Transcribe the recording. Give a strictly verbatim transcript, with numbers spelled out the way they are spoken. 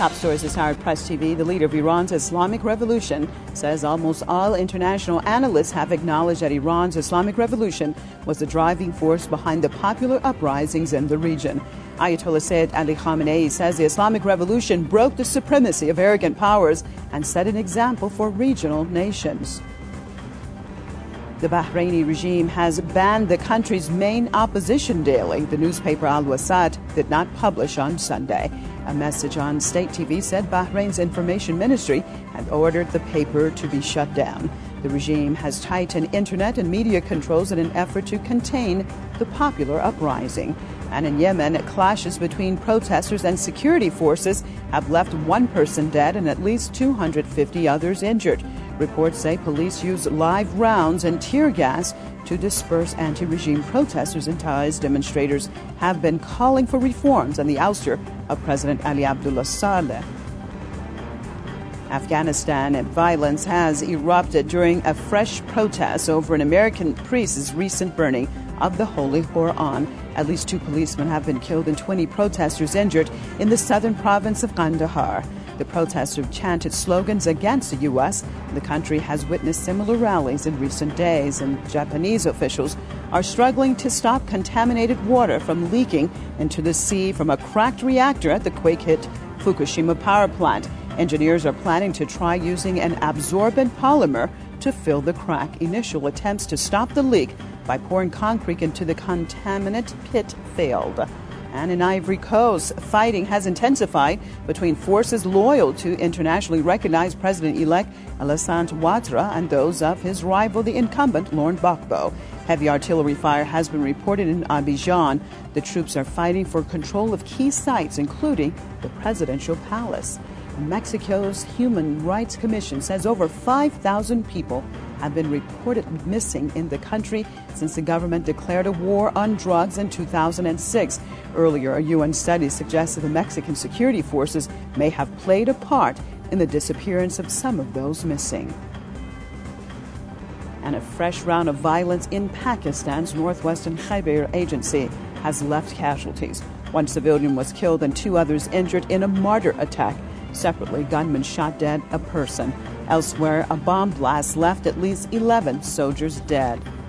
Top stories this hour at Press T V. The leader of Iran's Islamic Revolution says almost all international analysts have acknowledged that Iran's Islamic Revolution was the driving force behind the popular uprisings in the region. Ayatollah Sayyid Ali Khamenei says the Islamic Revolution broke the supremacy of arrogant powers and set an example for regional nations. The Bahraini regime has banned the country's main opposition daily. The newspaper Al Wasat did not publish on Sunday. A message on state T V said Bahrain's information ministry had ordered the paper to be shut down. The regime has tightened internet and media controls in an effort to contain the popular uprising. And in Yemen, clashes between protesters and security forces have left one person dead and at least two hundred fifty others injured. Reports say police used live rounds and tear gas to disperse anti-regime protesters, and ties demonstrators have been calling for reforms and the ouster of President Ali Abdullah Saleh. Afghanistan, and violence has erupted during a fresh protest over an American priest's recent burning of the Holy Quran. At least two policemen have been killed and twenty protesters injured in the southern province of Kandahar. The protesters chanted slogans against the U S The country has witnessed similar rallies in recent days, and Japanese officials are struggling to stop contaminated water from leaking into the sea from a cracked reactor at the quake-hit Fukushima power plant. Engineers are planning to try using an absorbent polymer to fill the crack. Initial attempts to stop the leak by pouring concrete into the contaminant pit failed. And in Ivory Coast, fighting has intensified between forces loyal to internationally recognized President-elect Alassane Ouattara and those of his rival, the incumbent Laurent Gbagbo. Heavy artillery fire has been reported in Abidjan. The troops are fighting for control of key sites, including the presidential palace. Mexico's Human Rights Commission says over five thousand people have been reported missing in the country since the government declared a war on drugs in two thousand six. Earlier, a U N study suggested the Mexican security forces may have played a part in the disappearance of some of those missing. And a fresh round of violence in Pakistan's Northwestern Khyber Agency has left casualties. One civilian was killed and two others injured in a mortar attack. Separately, gunmen shot dead a person. Elsewhere, a bomb blast left at least eleven soldiers dead.